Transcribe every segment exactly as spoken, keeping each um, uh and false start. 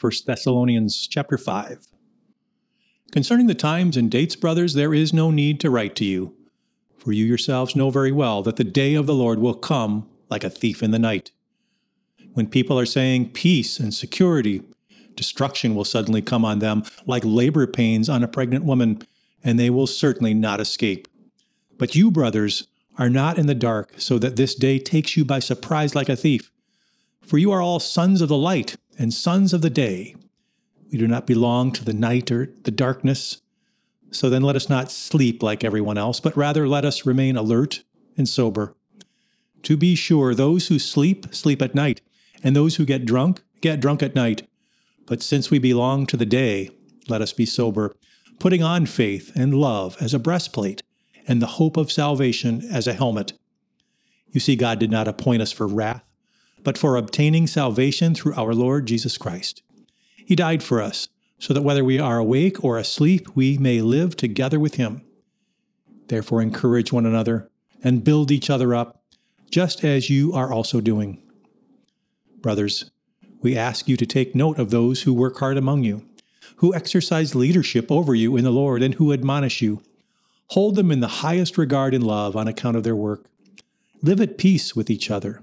First Thessalonians chapter five. Concerning the times and dates, brothers, there is no need to write to you, for you yourselves know very well that the day of the Lord will come like a thief in the night. When people are saying peace and security, destruction will suddenly come on them like labor pains on a pregnant woman, and they will certainly not escape. But you, brothers, are not in the dark, so that this day takes you by surprise like a thief. For you are all sons of the light and sons of the day. We do not belong to the night or the darkness. So then let us not sleep like everyone else, but rather let us remain alert and sober. To be sure, those who sleep, sleep at night, and those who get drunk, get drunk at night. But since we belong to the day, let us be sober, putting on faith and love as a breastplate, and the hope of salvation as a helmet. You see, God did not appoint us for wrath, but for obtaining salvation through our Lord Jesus Christ. He died for us, so that whether we are awake or asleep, we may live together with him. Therefore encourage one another and build each other up, just as you are also doing. Brothers, we ask you to take note of those who work hard among you, who exercise leadership over you in the Lord, and who admonish you. Hold them in the highest regard and love on account of their work. Live at peace with each other.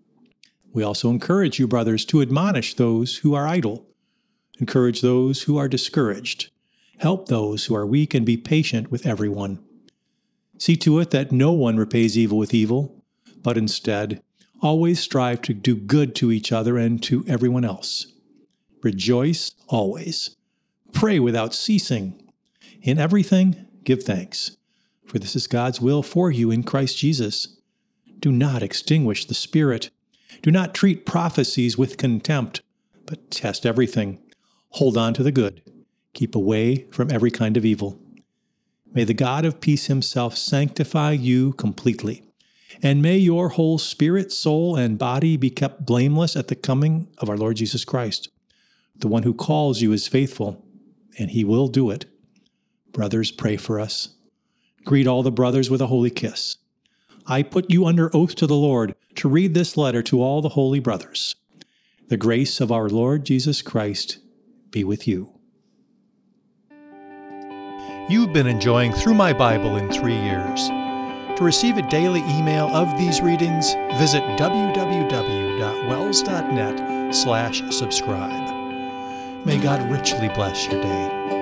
We also encourage you, brothers, to admonish those who are idle. Encourage those who are discouraged. Help those who are weak, and be patient with everyone. See to it that no one repays evil with evil, but instead, always strive to do good to each other and to everyone else. Rejoice always. Pray without ceasing. In everything, give thanks, for this is God's will for you in Christ Jesus. Do not extinguish the Spirit. Do not treat prophecies with contempt, but test everything. Hold on to the good. Keep away from every kind of evil. May the God of peace himself sanctify you completely, and may your whole spirit, soul, and body be kept blameless at the coming of our Lord Jesus Christ. The one who calls you is faithful, and he will do it. Brothers, pray for us. Greet all the brothers with a holy kiss. I put you under oath to the Lord to read this letter to all the holy brothers. The grace of our Lord Jesus Christ be with you. You've been enjoying Through My Bible in Three Years. To receive a daily email of these readings, visit w w w dot wells dot net slash subscribe. May God richly bless your day.